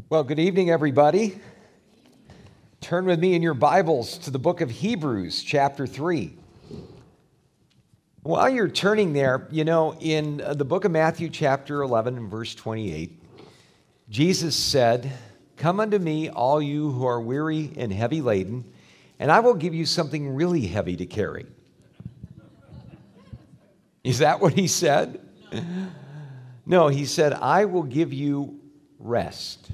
Well, good evening, everybody. Turn with me in your Bibles to the book of Hebrews, chapter 3. While you're turning there, in the book of Matthew, chapter 11 and verse 28, Jesus said, "Come unto me, all you who are weary and heavy laden, and I will give you something really heavy to carry." Is that what he said? No, he said, "I will give you rest."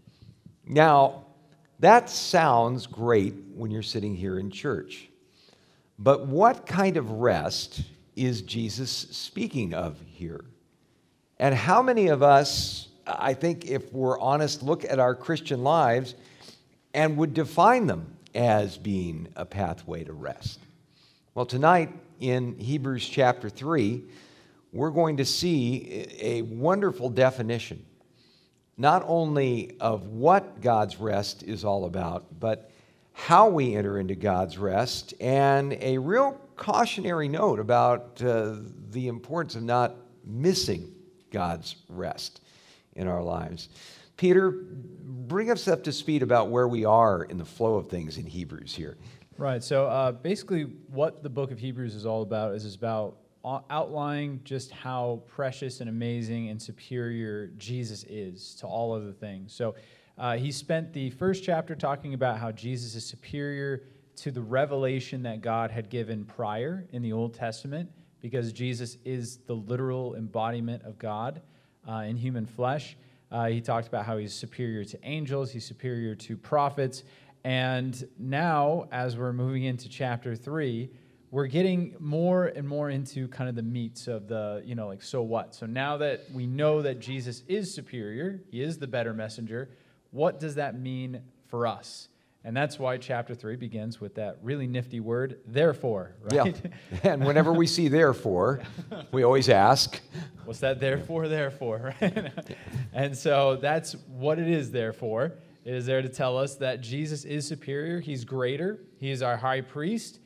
Now, that sounds great when you're sitting here in church. But what kind of rest is Jesus speaking of here? And how many of us, I think if we're honest, look at our Christian lives and would define them as being a pathway to rest? Well, tonight in Hebrews chapter 3, we're going to see a wonderful definition, not only of what God's rest is all about, but how we enter into God's rest, and a real cautionary note about the importance of not missing God's rest in our lives. Peter, bring us up to speed about where we are in the flow of things in Hebrews here. Right, so basically what the book of Hebrews is all about is about outlining just how precious and amazing and superior Jesus is to all other things. So he spent the first chapter talking about how Jesus is superior to the revelation that God had given prior in the Old Testament, because Jesus is the literal embodiment of God in human flesh. He talked about how he's superior to angels, he's superior to prophets, and now, as we're moving into chapter 3, we're getting more and more into kind of the meats of the, so what? So now that we know that Jesus is superior, he is the better messenger, what does that mean for us? And that's why chapter 3 begins with that really nifty word, therefore, right? Yeah. And whenever we see therefore, we always ask, what's that therefore, right? And so that's what it is, therefore. It is there to tell us that Jesus is superior, he's greater, he is our high priest,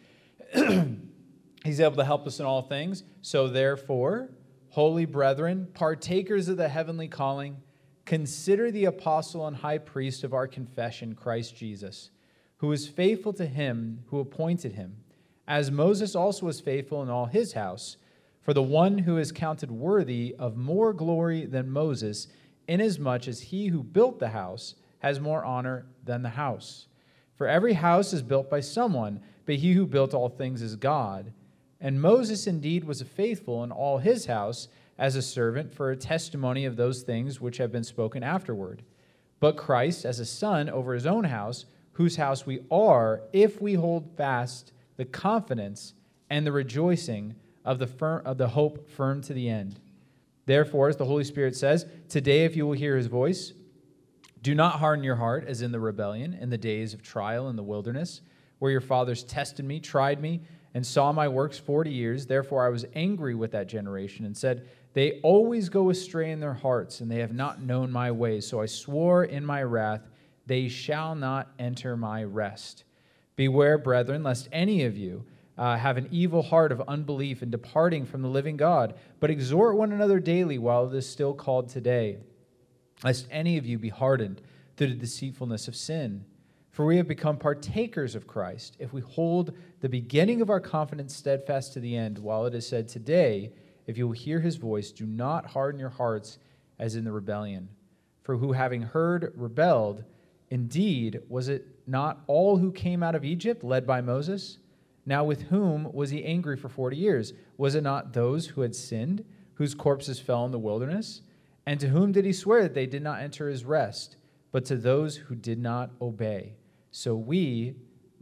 he's able to help us in all things. So therefore, holy brethren, partakers of the heavenly calling, consider the apostle and high priest of our confession, Christ Jesus, who is faithful to him who appointed him, as Moses also was faithful in all his house. For the one who is counted worthy of more glory than Moses, inasmuch as he who built the house has more honor than the house. For every house is built by someone, but he who built all things is God. And Moses indeed was faithful in all his house as a servant for a testimony of those things which have been spoken afterward. But Christ as a son over his own house, whose house we are, if we hold fast the confidence and the rejoicing of the hope firm to the end. Therefore, as the Holy Spirit says, today if you will hear his voice, do not harden your heart as in the rebellion in the days of trial in the wilderness, where your fathers tested me, tried me, and saw my works 40 years. Therefore I was angry with that generation and said, they always go astray in their hearts, and they have not known my ways. So I swore in my wrath, they shall not enter my rest. Beware, brethren, lest any of you have an evil heart of unbelief in departing from the living God, but exhort one another daily while it is still called today, lest any of you be hardened through the deceitfulness of sin. For we have become partakers of Christ, if we hold the beginning of our confidence steadfast to the end, while it is said, today, if you will hear his voice, do not harden your hearts as in the rebellion. For who having heard rebelled, indeed, was it not all who came out of Egypt led by Moses? Now with whom was he angry for 40 years? Was it not those who had sinned, whose corpses fell in the wilderness? And to whom did he swear that they did not enter his rest, but to those who did not obey? So we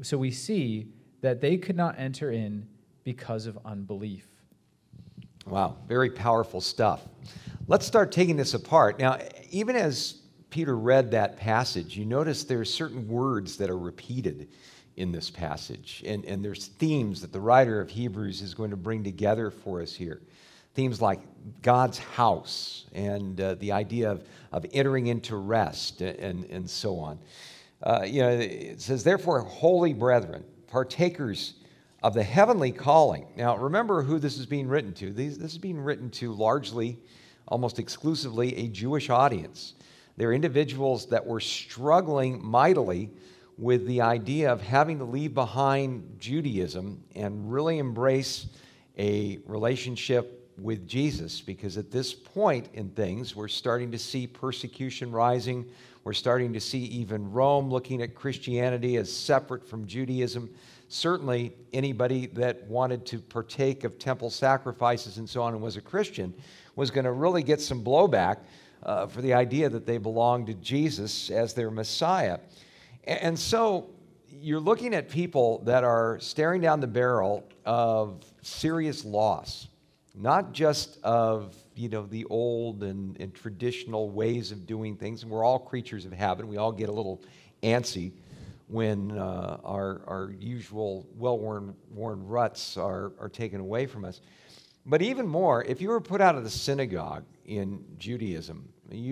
see that they could not enter in because of unbelief. Wow, very powerful stuff. Let's start taking this apart. Now, even as Peter read that passage, you notice there's certain words that are repeated in this passage, and there's themes that the writer of Hebrews is going to bring together for us here. Themes like God's house and the idea of entering into rest and so on. It says, therefore, holy brethren, partakers of the heavenly calling. Now, remember who this is being written to. This is being written to largely, almost exclusively, a Jewish audience. They're individuals that were struggling mightily with the idea of having to leave behind Judaism and really embrace a relationship with Jesus, because at this point in things, we're starting to see persecution rising. We're starting to see even Rome looking at Christianity as separate from Judaism. Certainly, anybody that wanted to partake of temple sacrifices and so on and was a Christian was going to really get some blowback for the idea that they belonged to Jesus as their Messiah. And so you're looking at people that are staring down the barrel of serious loss, not just of the old and traditional ways of doing things. And we're all creatures of habit. We all get a little antsy when our usual well-worn ruts are taken away from us. But even more, if you were put out of the synagogue in Judaism, it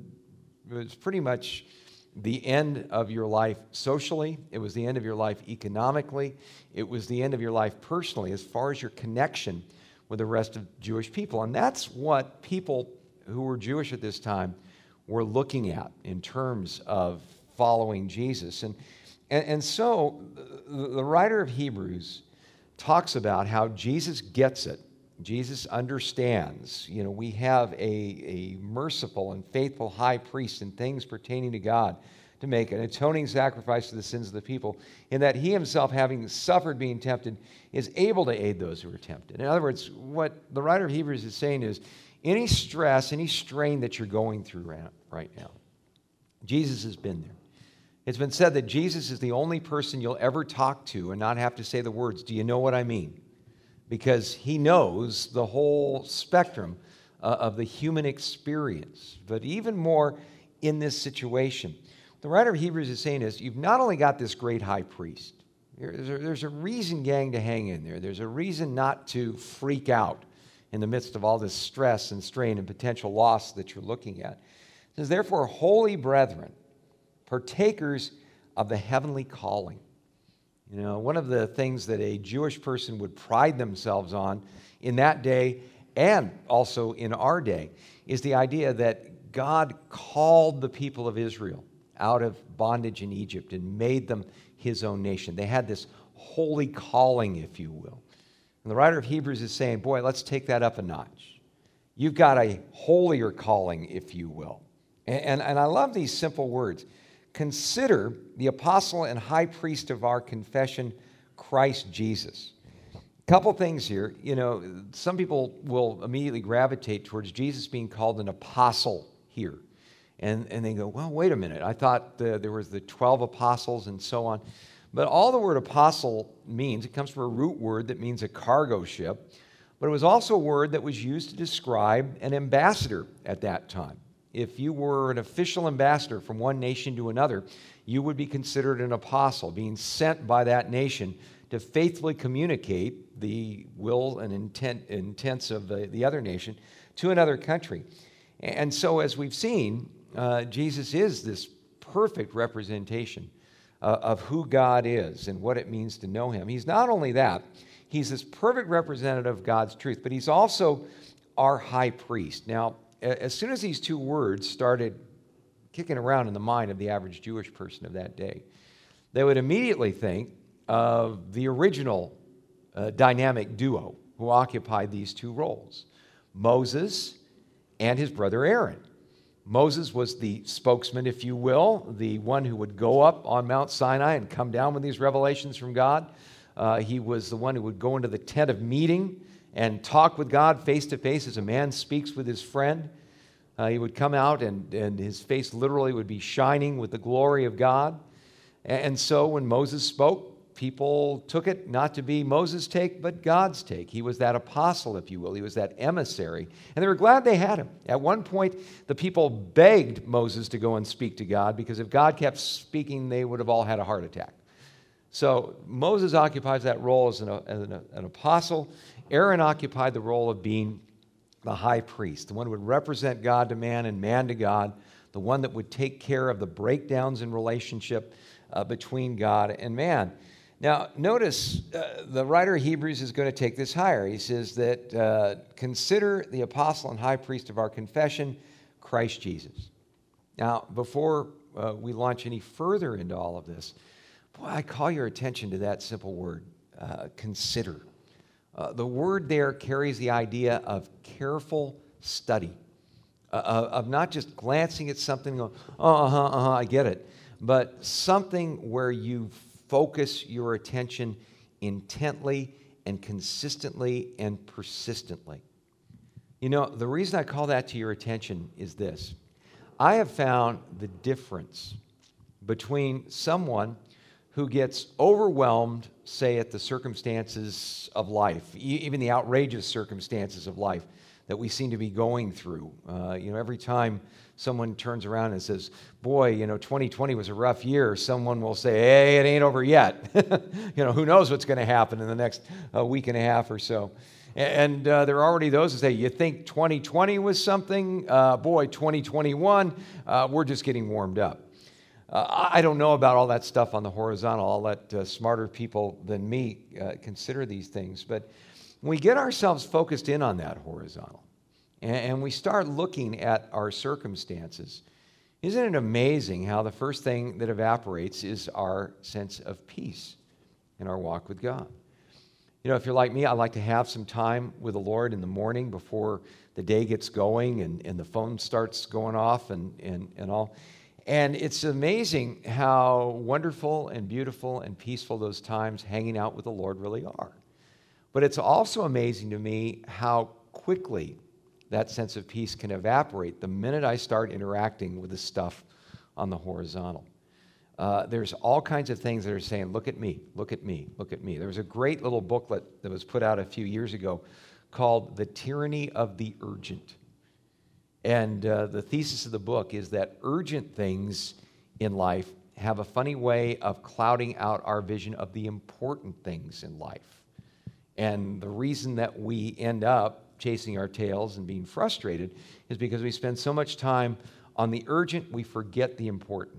was pretty much the end of your life socially. It was the end of your life economically. It was the end of your life personally as far as your connection with the rest of Jewish people. And that's what people who were Jewish at this time were looking at in terms of following Jesus. And so the writer of Hebrews talks about how Jesus gets it. Jesus understands. We have a merciful and faithful high priest in things pertaining to God to make an atoning sacrifice for the sins of the people, in that he himself, having suffered being tempted, is able to aid those who are tempted. In other words, what the writer of Hebrews is saying is, any stress, any strain that you're going through right now, Jesus has been there. It's been said that Jesus is the only person you'll ever talk to and not have to say the words, "Do you know what I mean?" Because he knows the whole spectrum of the human experience. But even more in this situation, what the writer of Hebrews is saying is, you've not only got this great high priest. There's a reason, gang, to hang in there. There's a reason not to freak out in the midst of all this stress and strain and potential loss that you're looking at. It says, therefore, holy brethren, partakers of the heavenly calling. One of the things that a Jewish person would pride themselves on in that day and also in our day is the idea that God called the people of Israel out of bondage in Egypt and made them his own nation. They had this holy calling, if you will. And the writer of Hebrews is saying, boy, let's take that up a notch. You've got a holier calling, if you will. And I love these simple words. Consider the apostle and high priest of our confession, Christ Jesus. A couple things here. Some people will immediately gravitate towards Jesus being called an apostle here. And they go, well, wait a minute. I thought there was the 12 apostles and so on. But all the word apostle means, it comes from a root word that means a cargo ship. But it was also a word that was used to describe an ambassador at that time. If you were an official ambassador from one nation to another, you would be considered an apostle, being sent by that nation to faithfully communicate the will and intents of the other nation to another country. And so, as we've seen, Jesus is this perfect representation of who God is and what it means to know him. He's not only that, he's this perfect representative of God's truth, but he's also our high priest. Now, as soon as these two words started kicking around in the mind of the average Jewish person of that day, they would immediately think of the original dynamic duo who occupied these two roles, Moses and his brother Aaron. Moses was the spokesman, if you will, the one who would go up on Mount Sinai and come down with these revelations from God. He was the one who would go into the tent of meeting and talk with God face to face as a man speaks with his friend. He would come out and his face literally would be shining with the glory of God. And so when Moses spoke, people took it not to be Moses' take, but God's take. He was that apostle, if you will. He was that emissary. And they were glad they had him. At one point, the people begged Moses to go and speak to God, because if God kept speaking, they would have all had a heart attack. So Moses occupies that role as an apostle. Aaron occupied the role of being the high priest, the one who would represent God to man and man to God, the one that would take care of the breakdowns in relationship between God and man. Now, notice the writer of Hebrews is going to take this higher. He says that consider the apostle and high priest of our confession, Christ Jesus. Now, before we launch any further into all of this, boy, I call your attention to that simple word, consider. The word there carries the idea of careful study, of not just glancing at something and going, I get it, but something where you focus your attention intently and consistently and persistently. You know, the reason I call that to your attention is this. I have found the difference between someone who gets overwhelmed, say, at the circumstances of life, even the outrageous circumstances of life that we seem to be going through. Every time someone turns around and says, boy, 2020 was a rough year, someone will say, hey, it ain't over yet. Who knows what's going to happen in the next week and a half or so. And there are already those who say, you think 2020 was something? Boy, 2021, we're just getting warmed up. I don't know about all that stuff on the horizontal. I'll let smarter people than me consider these things. But when we get ourselves focused in on that horizontal and we start looking at our circumstances, isn't it amazing how the first thing that evaporates is our sense of peace in our walk with God? If you're like me, I like to have some time with the Lord in the morning before the day gets going and the phone starts going off and all. And it's amazing how wonderful and beautiful and peaceful those times hanging out with the Lord really are. But it's also amazing to me how quickly that sense of peace can evaporate the minute I start interacting with the stuff on the horizontal. There's all kinds of things that are saying, look at me, look at me, look at me. There was a great little booklet that was put out a few years ago called The Tyranny of the Urgent. And the thesis of the book is that urgent things in life have a funny way of clouding out our vision of the important things in life. And the reason that we end up chasing our tails and being frustrated is because we spend so much time on the urgent, we forget the important.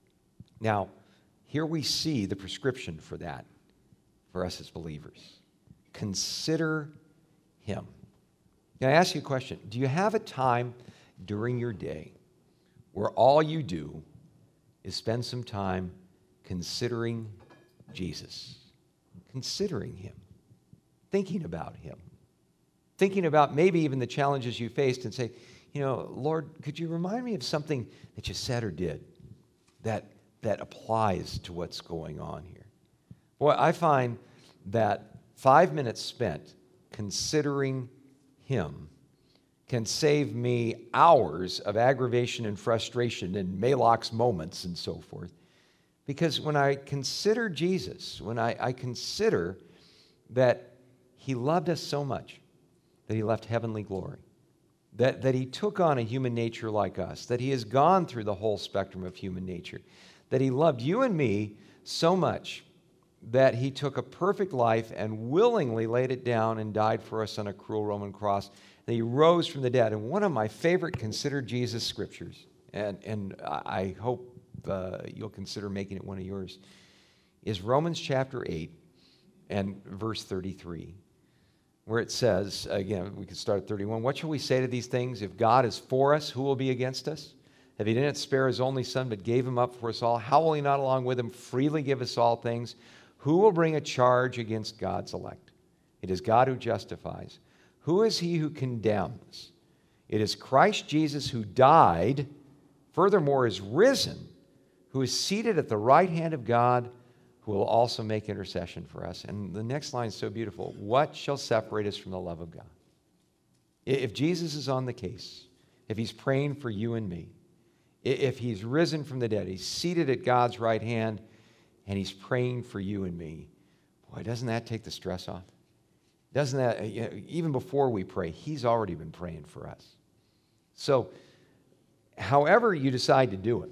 Now, here we see the prescription for that for us as believers. Consider Him. Now, I ask you a question. Do you have a time during your day where all you do is spend some time considering Jesus, considering Him, thinking about Him, thinking about maybe even the challenges you faced and say, Lord, could you remind me of something that you said or did that applies to what's going on here? Boy, I find that 5 minutes spent considering Him can save me hours of aggravation and frustration and Maalox moments and so forth. Because when I consider Jesus, when I consider that He loved us so much that He left heavenly glory, that He took on a human nature like us, that He has gone through the whole spectrum of human nature, that He loved you and me so much that He took a perfect life and willingly laid it down and died for us on a cruel Roman cross, that He rose from the dead. And one of my favorite Consider Jesus scriptures, and I hope you'll consider making it one of yours, is Romans chapter 8 and verse 33, where it says, again, we could start at 31, what shall we say to these things? If God is for us, who will be against us? If He didn't spare His only Son, but gave Him up for us all, how will He not along with Him freely give us all things? Who will bring a charge against God's elect? It is God who justifies. Who is he who condemns? It is Christ Jesus who died, furthermore is risen, who is seated at the right hand of God, who will also make intercession for us. And the next line is so beautiful. What shall separate us from the love of God? If Jesus is on the case, if He's praying for you and me, if He's risen from the dead, He's seated at God's right hand, and He's praying for you and me, boy, doesn't that take the stress off? Doesn't that, even before we pray, He's already been praying for us. So, however you decide to do it,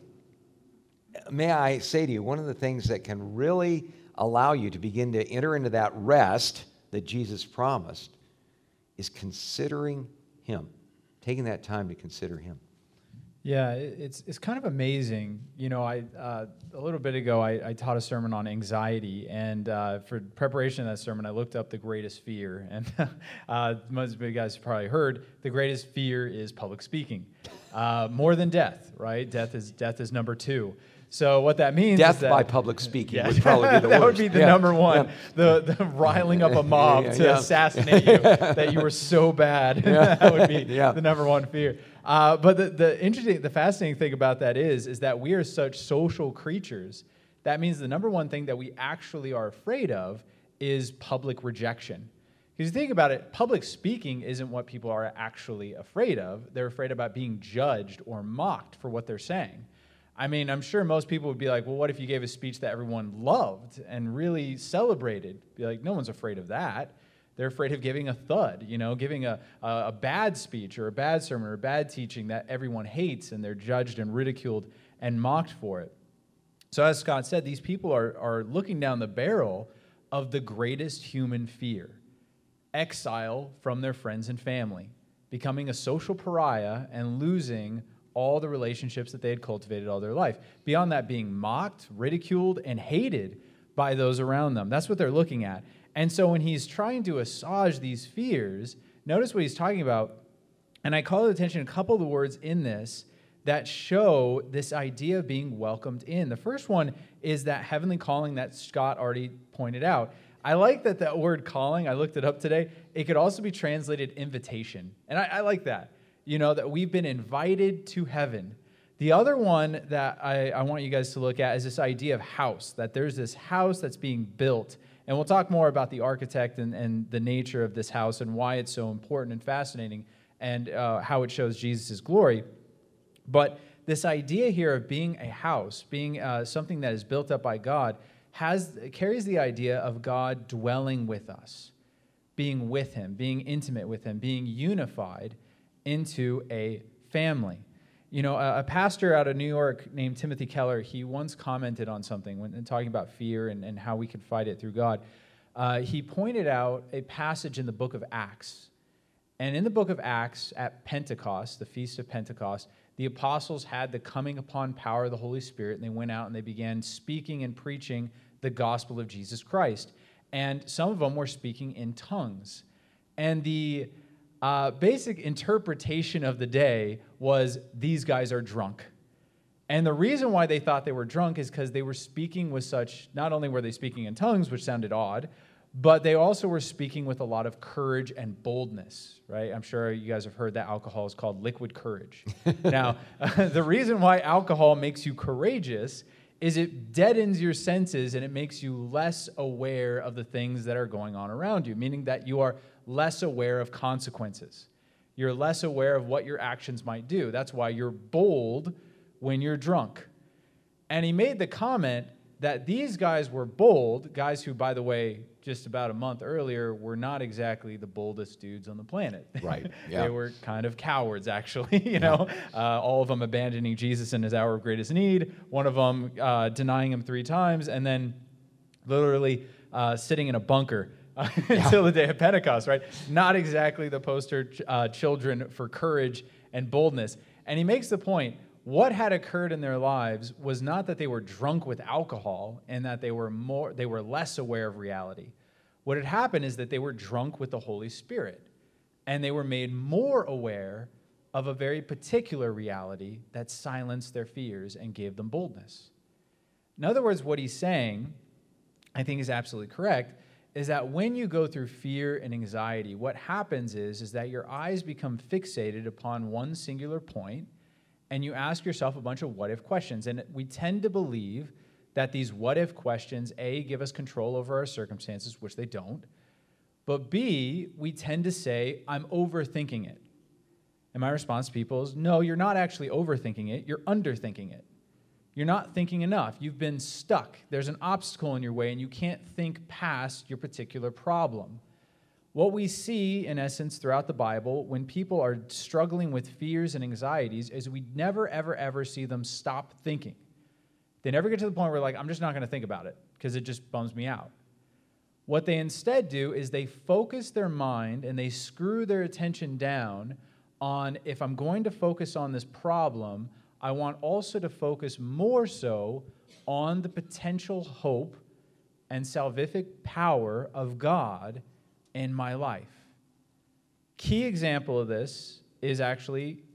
may I say to you, one of the things that can really allow you to begin to enter into that rest that Jesus promised is considering Him, taking that time to consider Him. Yeah, it's kind of amazing. A little bit ago, I taught a sermon on anxiety, and for preparation of that sermon, I looked up the greatest fear. And most of you guys have probably heard, the greatest fear is public speaking. More than death, right? Death is number 2. So what that means Death is that by public speaking would probably be the worst. that would be the number one. The riling up a mob to assassinate you, that you were so bad. That would be the number one fear. But the fascinating thing about that is that we are such social creatures. That means the number one thing that we actually are afraid of is public rejection. Because you think about it, public speaking isn't what people are actually afraid of. They're afraid about being judged or mocked for what they're saying. I mean, I'm sure most people would be like, well, what if you gave a speech that everyone loved and really celebrated? Be like, no one's afraid of that. They're afraid of giving a thud, giving a bad speech or a bad sermon or a bad teaching that everyone hates, and they're judged and ridiculed and mocked for it. So as Scott said, these people are looking down the barrel of the greatest human fear: exile from their friends and family, becoming a social pariah and losing all the relationships that they had cultivated all their life. Beyond that, being mocked, ridiculed, and hated by those around them. That's what they're looking at. And so when he's trying to assuage these fears, notice what he's talking about. And I call attention to a couple of the words in this that show this idea of being welcomed in. The first one is that heavenly calling that Scott already pointed out. I like that word calling, I looked it up today, it could also be translated invitation. And I like that. That we've been invited to heaven. The other one that I want you guys to look at is this idea of house, that there's this house that's being built. And we'll talk more about the architect and the nature of this house and why it's so important and fascinating and how it shows Jesus' glory. But this idea here of being a house, being something that is built up by God, carries the idea of God dwelling with us, being with him, being intimate with him, being unified into a family. A pastor out of New York named Timothy Keller, he once commented on something when talking about fear and how we could fight it through God. He pointed out a passage in the book of Acts. And in the book of Acts, at Pentecost, the Feast of Pentecost, the apostles had the coming upon power of the Holy Spirit, and they went out and they began speaking and preaching the gospel of Jesus Christ. And some of them were speaking in tongues. And the basic interpretation of the day was, these guys are drunk. And the reason why they thought they were drunk is because they were speaking with such, not only were they speaking in tongues, which sounded odd, but they also were speaking with a lot of courage and boldness, right? I'm sure you guys have heard that alcohol is called liquid courage. Now, the reason why alcohol makes you courageous is it deadens your senses and it makes you less aware of the things that are going on around you, meaning that you are less aware of consequences. You're less aware of what your actions might do. That's why you're bold when you're drunk. And he made the comment that these guys were bold, guys who, by the way, just about a month earlier, were not exactly the boldest dudes on the planet. Right. Yeah. They were kind of cowards, actually, all of them abandoning Jesus in his hour of greatest need, one of them denying him 3 times, and then literally sitting in a bunker until the day of Pentecost, right? Not exactly the poster children for courage and boldness. And he makes the point, what had occurred in their lives was not that they were drunk with alcohol and that they were less aware of reality. What had happened is that they were drunk with the Holy Spirit, and they were made more aware of a very particular reality that silenced their fears and gave them boldness. In other words, what he's saying, I think is absolutely correct, is that when you go through fear and anxiety, what happens is that your eyes become fixated upon one singular point, and you ask yourself a bunch of what-if questions. And we tend to believe that these what-if questions, A, give us control over our circumstances, which they don't, but B, we tend to say, I'm overthinking it. And my response to people is, no, you're not actually overthinking it, you're underthinking it. You're not thinking enough. You've been stuck. There's an obstacle in your way, and you can't think past your particular problem. What we see, in essence, throughout the Bible, when people are struggling with fears and anxieties, is we never, ever, ever see them stop thinking. They never get to the point where, like, I'm just not going to think about it because it just bums me out. What they instead do is they focus their mind and they screw their attention down on, if I'm going to focus on this problem, I want also to focus more so on the potential hope and salvific power of God in my life. Key example of this is actually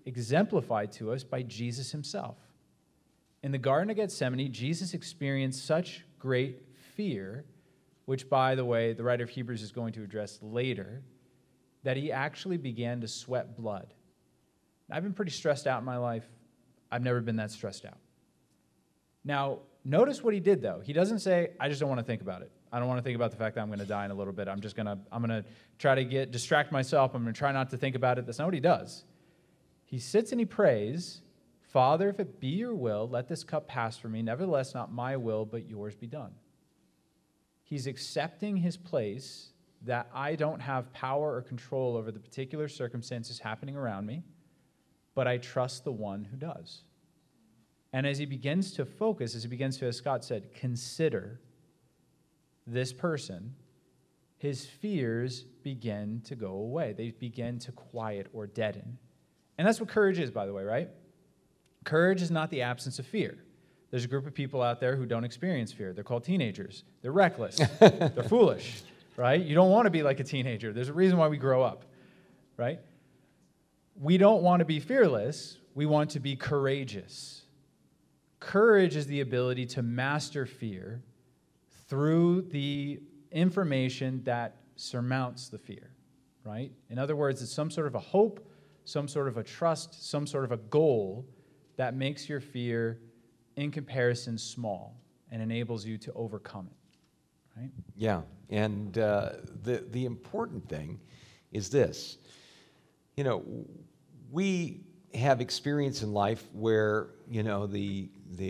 exemplified to us by Jesus himself. In the Garden of Gethsemane, Jesus experienced such great fear, which, by the way, the writer of Hebrews is going to address later, that he actually began to sweat blood. I've been pretty stressed out in my life. I've never been that stressed out. Now, notice what he did, though. He doesn't say, I just don't want to think about it. I don't want to think about the fact that I'm going to die in a little bit. I'm going to try to distract myself. I'm going to try not to think about it. That's not what he does. He sits and he prays, Father, if it be your will, let this cup pass from me. Nevertheless, not my will, but yours be done. He's accepting his place that I don't have power or control over the particular circumstances happening around me, but I trust the one who does. And as he begins to focus, as Scott said, consider this person, his fears begin to go away. They begin to quiet or deaden. And that's what courage is, by the way, right? Courage is not the absence of fear. There's a group of people out there who don't experience fear. They're called teenagers. They're reckless. They're foolish, right? You don't want to be like a teenager. There's a reason why we grow up, right? We don't want to be fearless. We want to be courageous. Courage is the ability to master fear through the information that surmounts the fear, right? In other words, it's some sort of a hope, some sort of a trust, some sort of a goal that makes your fear, in comparison, small and enables you to overcome it, right? Yeah, and the important thing is this. You know, we have experience in life where, you know, the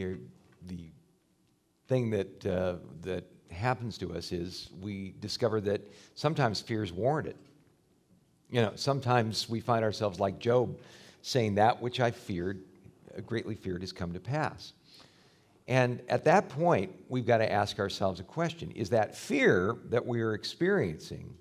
thing that happens to us is we discover that sometimes fear is warranted. You know, sometimes we find ourselves like Job, saying that which I feared, greatly feared, has come to pass. And at that point, we've got to ask ourselves a question. Is that fear that we are experiencing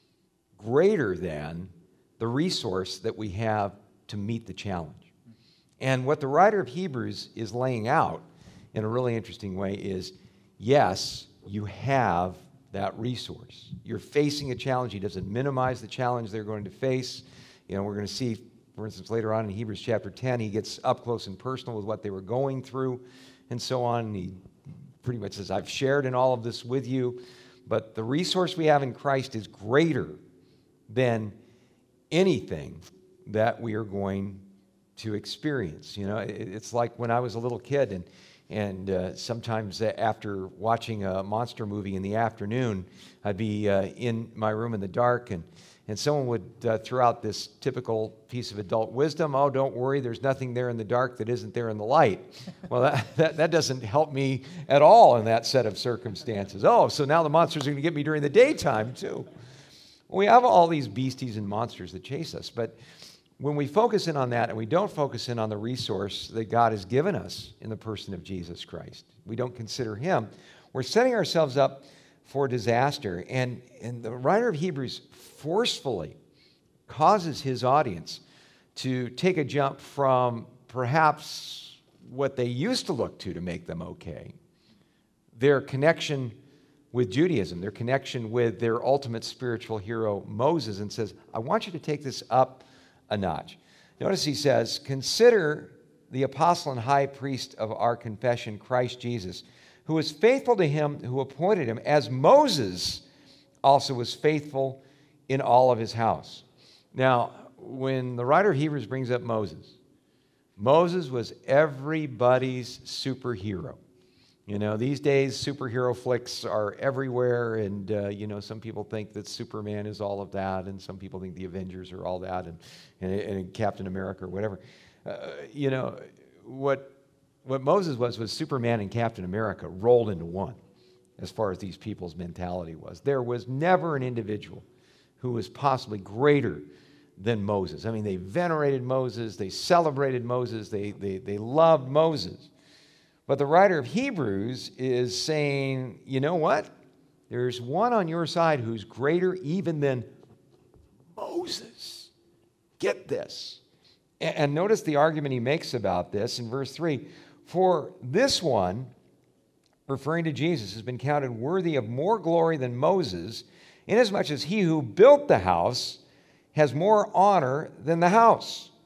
greater than the resource that we have to meet the challenge? And what the writer of Hebrews is laying out in a really interesting way is, yes, you have that resource. You're facing a challenge. He doesn't minimize the challenge they're going to face. You know, we're going to see, for instance, later on in Hebrews chapter 10, he gets up close and personal with what they were going through and so on. And he pretty much says, I've shared in all of this with you, but the resource we have in Christ is greater than anything that we are going to experience. You know, it's like when I was a little kid, and sometimes after watching a monster movie in the afternoon, I'd be in my room in the dark, and someone would throw out this typical piece of adult wisdom, oh, don't worry, there's nothing there in the dark that isn't there in the light. Well, that doesn't help me at all in that set of circumstances. Oh, so now the monsters are going to get me during the daytime, too. We have all these beasties and monsters that chase us, but when we focus in on that and we don't focus in on the resource that God has given us in the person of Jesus Christ, we don't consider him, we're setting ourselves up for disaster. And the writer of Hebrews forcefully causes his audience to take a jump from perhaps what they used to look to make them okay, their connection with Judaism, their connection with their ultimate spiritual hero, Moses, and says, I want you to take this up a notch. Notice he says, consider the apostle and high priest of our confession, Christ Jesus, who was faithful to him who appointed him, as Moses also was faithful in all of his house. Now, when the writer of Hebrews brings up Moses, Moses was everybody's superhero. You know, these days superhero flicks are everywhere, and you know, some people think that Superman is all of that, and some people think the Avengers are all that, and Captain America or whatever. You know, what Moses was Superman and Captain America rolled into one, as far as these people's mentality was. There was never an individual who was possibly greater than Moses. I mean, they venerated Moses, they celebrated Moses, they loved Moses. But the writer of Hebrews is saying, you know what? There's one on your side who's greater even than Moses. Get this. And notice the argument he makes about this in verse 3. For this one, referring to Jesus, has been counted worthy of more glory than Moses, inasmuch as he who built the house has more honor than the house.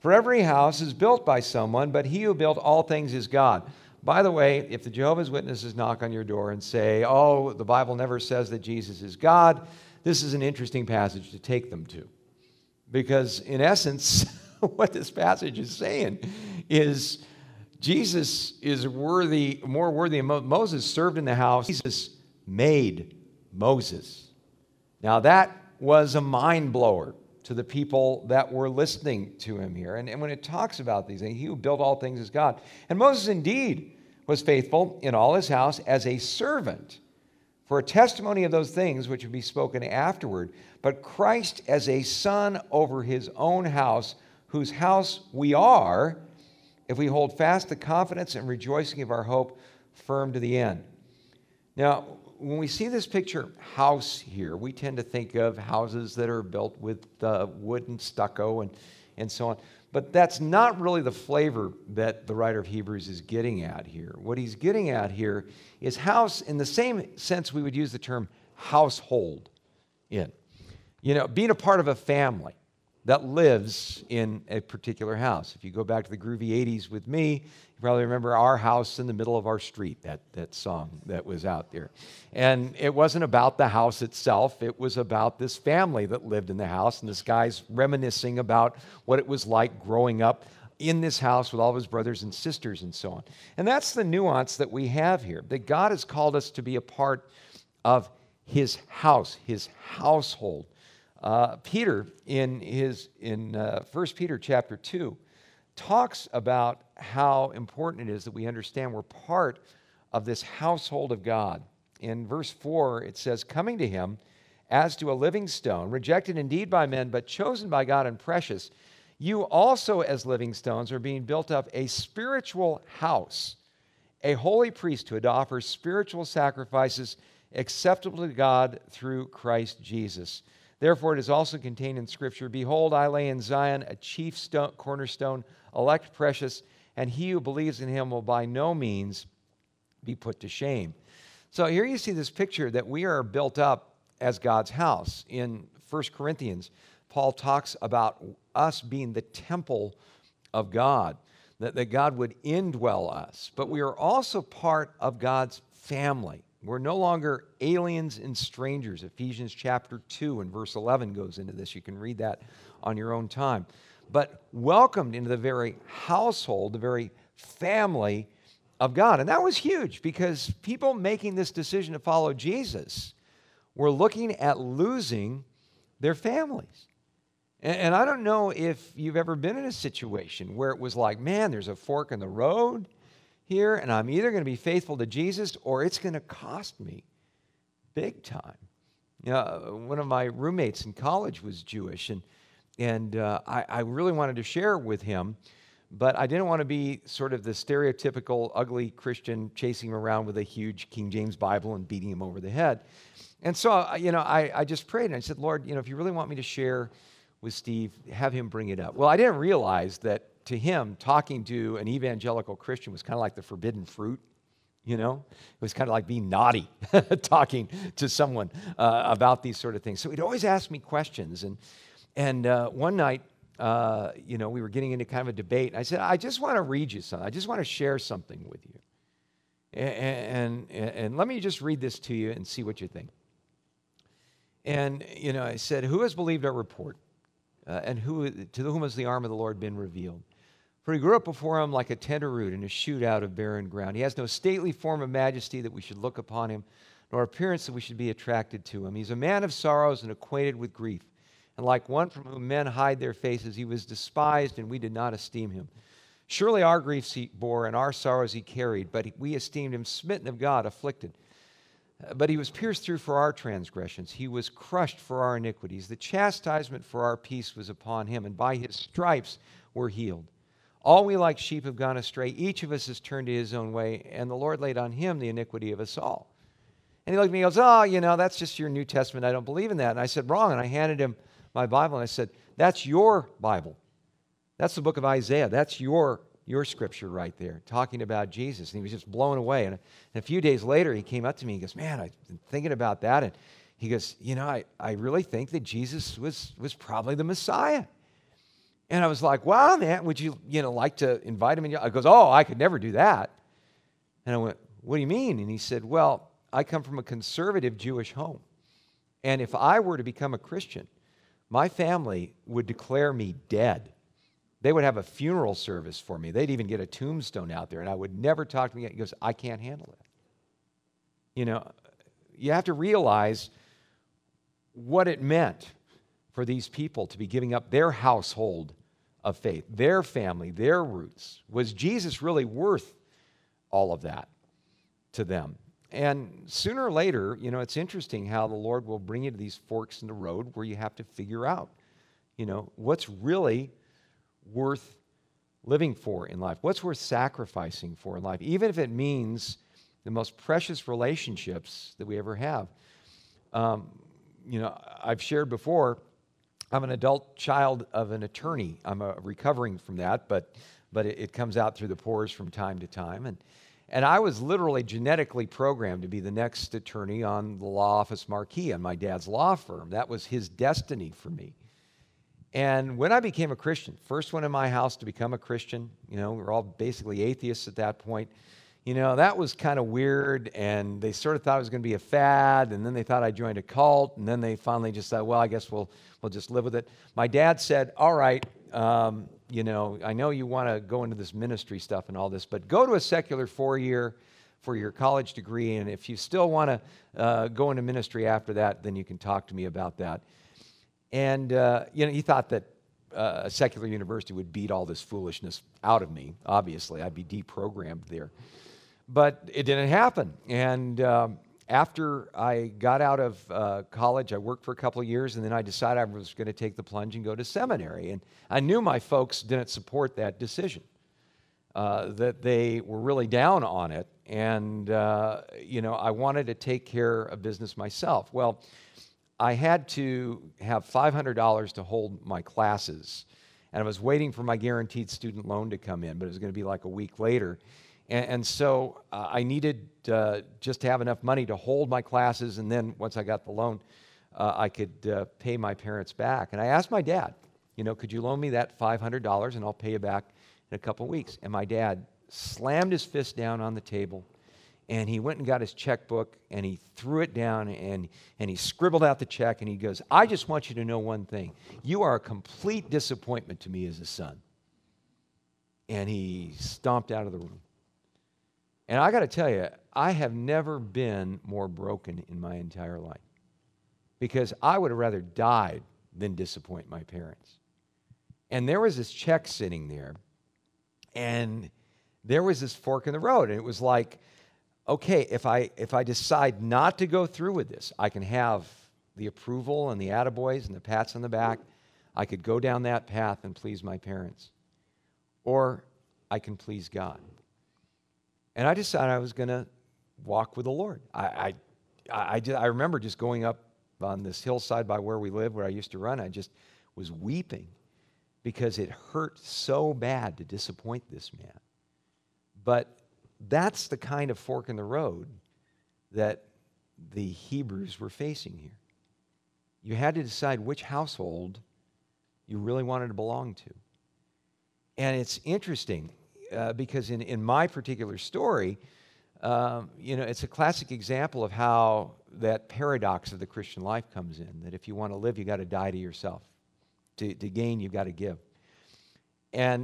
For every house is built by someone, but he who built all things is God. By the way, if the Jehovah's Witnesses knock on your door and say, oh, the Bible never says that Jesus is God, this is an interesting passage to take them to. Because in essence, what this passage is saying is Jesus is more worthy than Moses served in the house. Jesus made Moses. Now that was a mind blower to the people that were listening to him here. And when it talks about these things, he who built all things is God. And Moses indeed was faithful in all his house as a servant for a testimony of those things which would be spoken afterward. But Christ as a son over his own house, whose house we are, if we hold fast the confidence and rejoicing of our hope firm to the end. Now, when we see this picture house here, we tend to think of houses that are built with wood and stucco and so on. But that's not really the flavor that the writer of Hebrews is getting at here. What he's getting at here is house in the same sense we would use the term household in. You know, being a part of a family that lives in a particular house. If you go back to the groovy 80s with me, you probably remember Our House in the Middle of Our Street, that song that was out there. And it wasn't about the house itself. It was about this family that lived in the house. And this guy's reminiscing about what it was like growing up in this house with all of his brothers and sisters and so on. And that's the nuance that we have here, that God has called us to be a part of his house, his household. Peter, in 1 Peter chapter 2, talks about how important it is that we understand we're part of this household of God. In verse 4, it says, coming to him as to a living stone, rejected indeed by men, but chosen by God and precious, you also as living stones are being built up a spiritual house, a holy priesthood to offer spiritual sacrifices acceptable to God through Christ Jesus. Therefore, it is also contained in Scripture, behold, I lay in Zion a chief cornerstone, elect precious, and he who believes in him will by no means be put to shame. So here you see this picture that we are built up as God's house. In 1 Corinthians, Paul talks about us being the temple of God, that God would indwell us. But we are also part of God's family. We're no longer aliens and strangers. Ephesians chapter 2 and verse 11 goes into this. You can read that on your own time. But welcomed into the very household, the very family of God. And that was huge because people making this decision to follow Jesus were looking at losing their families. And I don't know if you've ever been in a situation where it was like, man, there's a fork in the road here, and I'm either going to be faithful to Jesus or it's going to cost me big time. You know, one of my roommates in college was Jewish, and I really wanted to share with him, but I didn't want to be sort of the stereotypical ugly Christian chasing him around with a huge King James Bible and beating him over the head. And so, you know, I just prayed, and I said, Lord, you know, if you really want me to share with Steve, have him bring it up. Well, I didn't realize that to him, talking to an evangelical Christian was kind of like the forbidden fruit, you know? It was kind of like being naughty, talking to someone about these sort of things. So he'd always ask me questions. And one night, you know, we were getting into kind of a debate. I said, I just want to read you something. I just want to share something with you. And let me just read this to you and see what you think. And, you know, I said, who has believed our report? And to whom has the arm of the Lord been revealed? For he grew up before him like a tender root and a shoot out of barren ground. He has no stately form of majesty that we should look upon him, nor appearance that we should be attracted to him. He's a man of sorrows and acquainted with grief. And like one from whom men hide their faces, he was despised, and we did not esteem him. Surely our griefs he bore, and our sorrows he carried, but we esteemed him smitten of God, afflicted. But he was pierced through for our transgressions. He was crushed for our iniquities. The chastisement for our peace was upon him, and by his stripes we're healed. All we like sheep have gone astray. Each of us has turned to his own way, and the Lord laid on him the iniquity of us all. And he looked at me and goes, oh, you know, that's just your New Testament. I don't believe in that. And I said, wrong. And I handed him my Bible, and I said, that's your Bible. That's the book of Isaiah. That's your scripture right there, talking about Jesus. And he was just blown away. And a few days later, he came up to me and goes, man, I've been thinking about that. And he goes, you know, I really think that Jesus was probably the Messiah. And I was like, wow, man, would you like to invite him? I goes, oh, I could never do that. And I went, what do you mean? And he said, well, I come from a conservative Jewish home. And if I were to become a Christian, my family would declare me dead. They would have a funeral service for me. They'd even get a tombstone out there, and I would never talk to me again. He goes, I can't handle it. You have to realize what it meant for these people to be giving up their household of faith, their family, their roots. Was Jesus really worth all of that to them? And sooner or later, it's interesting how the Lord will bring you to these forks in the road where you have to figure out, what's really worth living for in life, what's worth sacrificing for in life, even if it means the most precious relationships that we ever have. I've shared before, I'm an adult child of an attorney. I'm recovering from that, but it comes out through the pores from time to time. And I was literally genetically programmed to be the next attorney on the law office marquee on my dad's law firm. That was his destiny for me. And when I became a Christian, first one in my house to become a Christian, we were all basically atheists at that point. That was kind of weird, and they sort of thought it was going to be a fad, and then they thought I joined a cult, and then they finally just said, well, I guess we'll just live with it. My dad said, all right, I know you want to go into this ministry stuff and all this, but go to a secular 4-year for your college degree, and if you still want to go into ministry after that, then you can talk to me about that. And, he thought that a secular university would beat all this foolishness out of me. Obviously, I'd be deprogrammed there. But it didn't happen. And after I got out of college, I worked for a couple of years, and then I decided I was going to take the plunge and go to seminary. And I knew my folks didn't support that decision, that they were really down on it. And, I wanted to take care of business myself. Well, I had to have $500 to hold my classes, and I was waiting for my guaranteed student loan to come in, but it was going to be like a week later. And so I needed just to have enough money to hold my classes, and then once I got the loan, I could pay my parents back. And I asked my dad, could you loan me that $500 and I'll pay you back in a couple of weeks? And my dad slammed his fist down on the table, and he went and got his checkbook, and he threw it down, and he scribbled out the check, and he goes, I just want you to know one thing. You are a complete disappointment to me as a son. And he stomped out of the room. And I got to tell you, I have never been more broken in my entire life, because I would have rather died than disappoint my parents. And there was this check sitting there, and there was this fork in the road, and it was like, okay, if I decide not to go through with this, I can have the approval and the attaboys and the pats on the back. I could go down that path and please my parents. Or I can please God. And I decided I was going to walk with the Lord. I remember just going up on this hillside by where we live, where I used to run. I just was weeping because it hurt so bad to disappoint this man. But that's the kind of fork in the road that the Hebrews were facing here. You had to decide which household you really wanted to belong to. And it's interesting because in my particular story, it's a classic example of how that paradox of the Christian life comes in, that if you want to live, you got to die to yourself. To gain, you've got to give. And,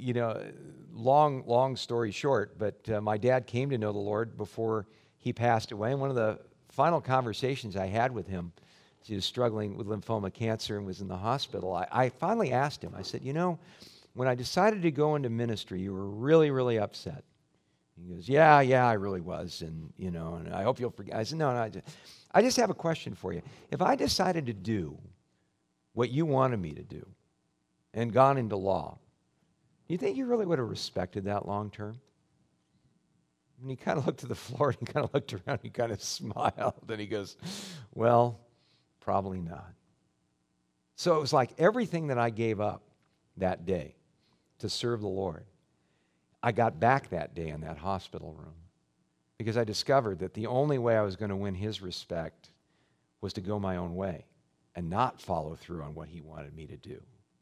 long story short, but my dad came to know the Lord before he passed away. And one of the final conversations I had with him, he was struggling with lymphoma cancer and was in the hospital. I finally asked him, I said, when I decided to go into ministry, you were really, really upset. He goes, yeah, I really was. And, and I hope you'll forgive. I said, no, I just have a question for you. If I decided to do what you wanted me to do and gone into law, do you think you really would have respected that long term? And he kind of looked to the floor and he kind of looked around and he kind of smiled and he goes, well, probably not. So it was like everything that I gave up that day to serve the Lord, I got back that day in that hospital room because I discovered that the only way I was going to win his respect was to go my own way and not follow through on what he wanted me to do,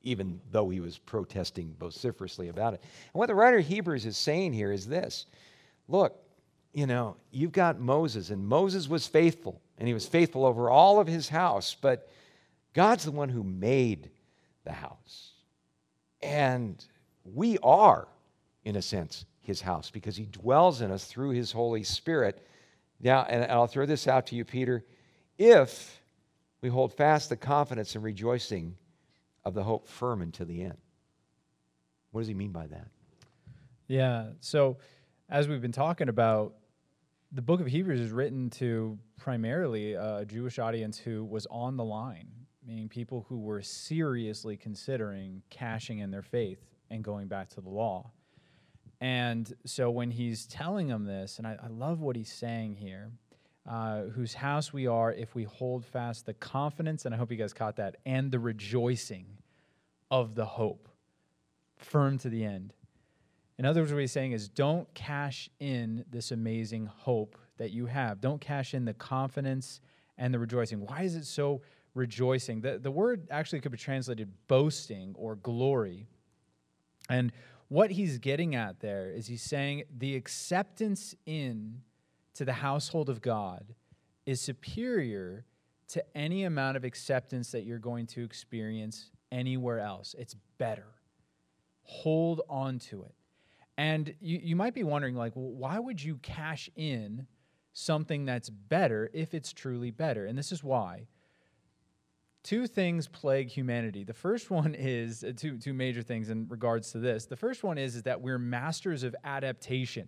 even though he was protesting vociferously about it. And what the writer of Hebrews is saying here is this. Look, you've got Moses, and Moses was faithful, and he was faithful over all of his house, but God's the one who made the house. And we are, in a sense, his house, because he dwells in us through his Holy Spirit. Now, and I'll throw this out to you, Peter, if we hold fast the confidence and rejoicing of the hope firm until the end. What does he mean by that? Yeah, so as we've been talking about, the book of Hebrews is written to primarily a Jewish audience who was on the line, meaning people who were seriously considering cashing in their faith and going back to the law. And so when he's telling them this, and I love what he's saying here, whose house we are if we hold fast the confidence, and I hope you guys caught that, and the rejoicing of the hope, firm to the end. In other words, what he's saying is don't cash in this amazing hope that you have. Don't cash in the confidence and the rejoicing. Why is it so rejoicing? The word actually could be translated boasting or glory. And what he's getting at there is he's saying the acceptance in to the household of God is superior to any amount of acceptance that you're going to experience anywhere else. It's better. Hold on to it. And you might be wondering, like, well, why would you cash in something that's better if it's truly better? And this is why. Two things plague humanity. The first one is, two major things in regards to this. The first one is that we're masters of adaptation,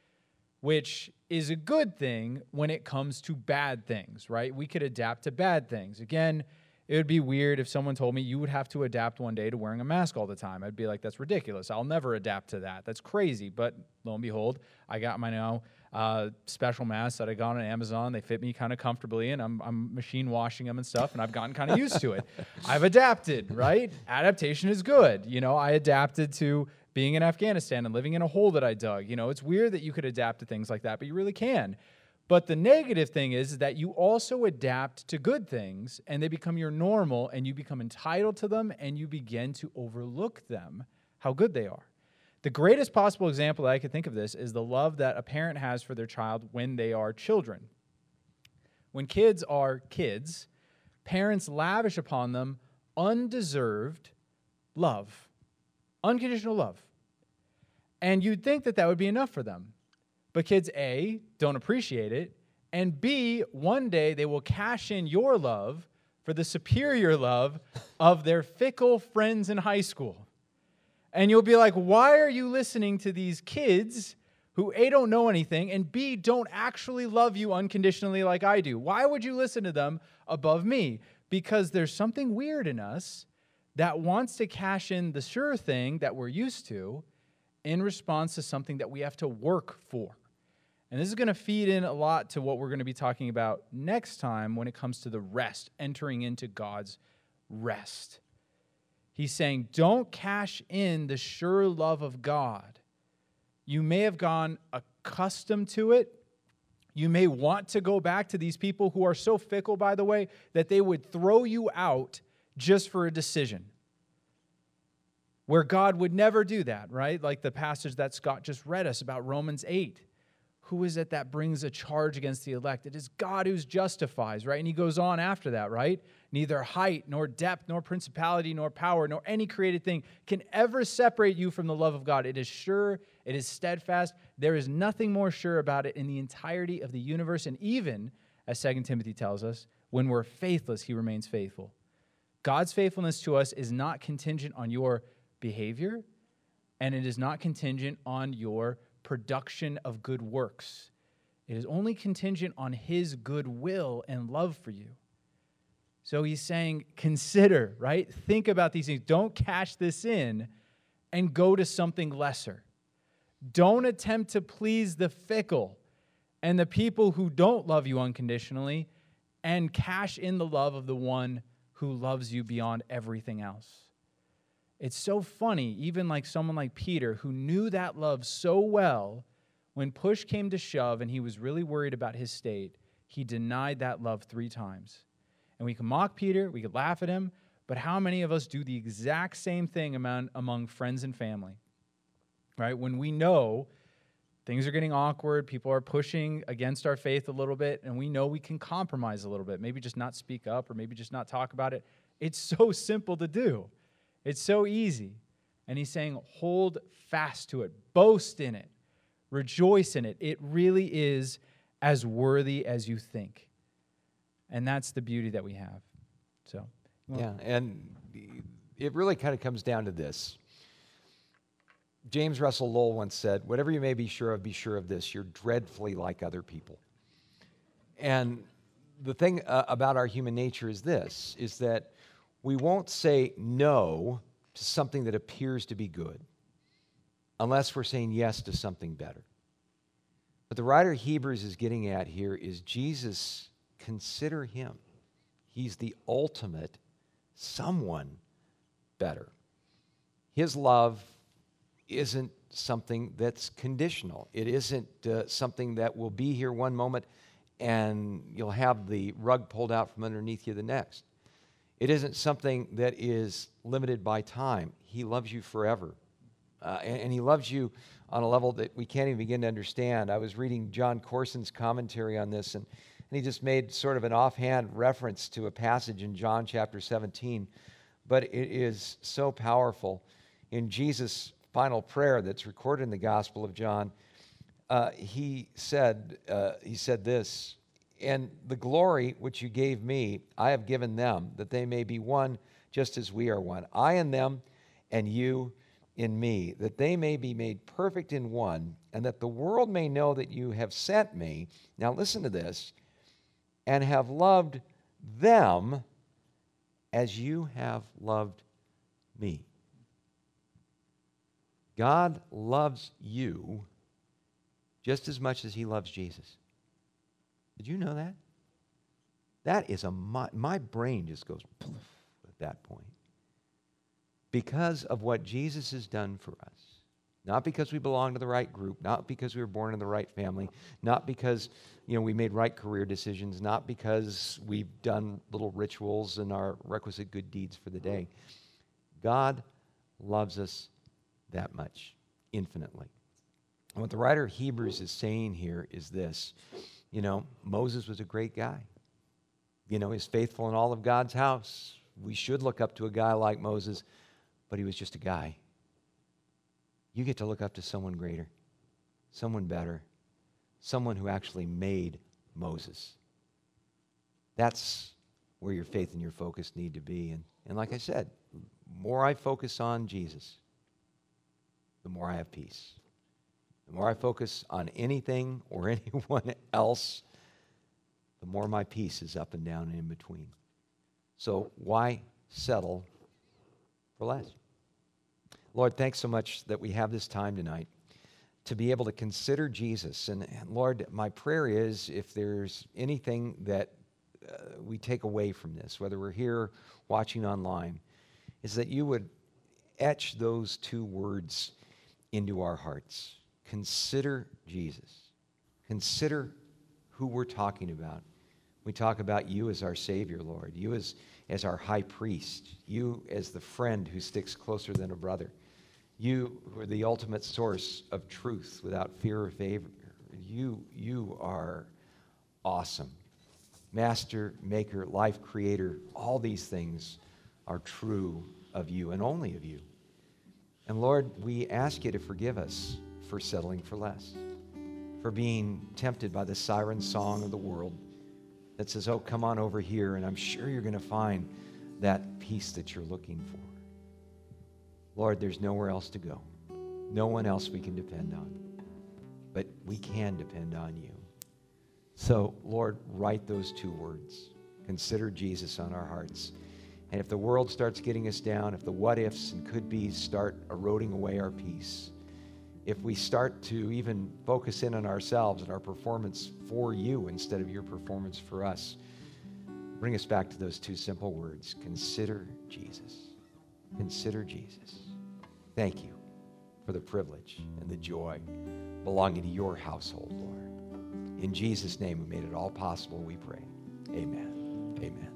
which is a good thing when it comes to bad things, right? We could adapt to bad things. Again, it would be weird if someone told me you would have to adapt one day to wearing a mask all the time. I'd be like, that's ridiculous. I'll never adapt to that. That's crazy. But lo and behold, I got my now special masks that I got on Amazon. They fit me kind of comfortably, and I'm machine washing them and stuff, and I've gotten kind of used to it. I've adapted, right? Adaptation is good. I adapted to being in Afghanistan and living in a hole that I dug. It's weird that you could adapt to things like that, but you really can. But the negative thing is that you also adapt to good things, and they become your normal, and you become entitled to them, and you begin to overlook them, how good they are. The greatest possible example that I could think of this is the love that a parent has for their child when they are children. When kids are kids, parents lavish upon them undeserved love, unconditional love. And you'd think that that would be enough for them. But kids, A, don't appreciate it, and B, one day they will cash in your love for the superior love of their fickle friends in high school. And you'll be like, why are you listening to these kids who A, don't know anything, and B, don't actually love you unconditionally like I do? Why would you listen to them above me? Because there's something weird in us that wants to cash in the sure thing that we're used to in response to something that we have to work for. And this is going to feed in a lot to what we're going to be talking about next time when it comes to the rest, entering into God's rest. He's saying, don't cash in the sure love of God. You may have gone accustomed to it. You may want to go back to these people who are so fickle, by the way, that they would throw you out just for a decision. Where God would never do that, right? Like the passage that Scott just read us about Romans 8. Who is it that brings a charge against the elect? It is God who justifies, right? And he goes on after that, right? Neither height, nor depth, nor principality, nor power, nor any created thing can ever separate you from the love of God. It is sure, it is steadfast. There is nothing more sure about it in the entirety of the universe. And even, as 2 Timothy tells us, when we're faithless, he remains faithful. God's faithfulness to us is not contingent on your behavior, and it is not contingent on your production of good works. It is only contingent on his goodwill and love for you. So he's saying, consider, right? Think about these things. Don't cash this in and go to something lesser. Don't attempt to please the fickle and the people who don't love you unconditionally and cash in the love of the one who loves you beyond everything else. It's so funny, even like someone like Peter, who knew that love so well, when push came to shove and he was really worried about his state, he denied that love 3 times. And we can mock Peter, we could laugh at him, But how many of us do the exact same thing among friends and family? Right? When we know things are getting awkward, people are pushing against our faith a little bit, and we know we can compromise a little bit, maybe just not speak up or maybe just not talk about it. It's so simple to do. It's so easy. And he's saying, hold fast to it, boast in it, rejoice in it. It really is as worthy as you think. And that's the beauty that we have. So, yeah, and it really kind of comes down to this. James Russell Lowell once said, whatever you may be sure of this, you're dreadfully like other people. And the thing about our human nature is this, is that we won't say no to something that appears to be good unless we're saying yes to something better. What the writer of Hebrews is getting at here is Jesus, consider him. He's the ultimate someone better. His love isn't something that's conditional. It isn't something that will be here one moment and you'll have the rug pulled out from underneath you the next. It isn't something that is limited by time. He loves you forever. And he loves you on a level that we can't even begin to understand. I was reading John Corson's commentary on this, and he just made sort of an offhand reference to a passage in John chapter 17. But it is so powerful. In Jesus' final prayer that's recorded in the Gospel of John, he said this, and the glory which you gave me, I have given them, that they may be one just as we are one. I in them and you in me, that they may be made perfect in one, and that the world may know that you have sent me. Now listen to this, and have loved them as you have loved me. God loves you just as much as he loves Jesus. Did you know that? That is my brain just goes poof at that point. Because of what Jesus has done for us. Not because we belong to the right group, not because we were born in the right family, not because we made right career decisions, not because we've done little rituals and our requisite good deeds for the day. God loves us that much, infinitely. And what the writer of Hebrews is saying here is this. Moses was a great guy. He's faithful in all of God's house. We should look up to a guy like Moses, but he was just a guy. You get to look up to someone greater, someone better, someone who actually made Moses. That's where your faith and your focus need to be. And like I said, the more I focus on Jesus, the more I have peace. The more I focus on anything or anyone else, the more my peace is up and down and in between. So why settle for less? Lord, thanks so much that we have this time tonight to be able to consider Jesus. And Lord, my prayer is if there's anything that we take away from this, whether we're here watching online, is that you would etch those two words into our hearts. Consider Jesus. Consider who we're talking about. We talk about you as our Savior, Lord. You as our high priest. You as the friend who sticks closer than a brother. You who are the ultimate source of truth without fear or favor. You are awesome. Master, maker, life creator. All these things are true of you and only of you. And Lord, we ask you to forgive us for settling for less, for being tempted by the siren song of the world that says, oh, come on over here, and I'm sure you're going to find that peace that you're looking for. Lord, there's nowhere else to go. No one else we can depend on. But we can depend on you. So, Lord, write those two words. Consider Jesus on our hearts. And if the world starts getting us down, if the what-ifs and could-bes start eroding away our peace, if we start to even focus in on ourselves and our performance for you instead of your performance for us, bring us back to those two simple words. Consider Jesus. Consider Jesus. Thank you for the privilege and the joy belonging to your household, Lord. In Jesus' name, who made it all possible, we pray. Amen. Amen.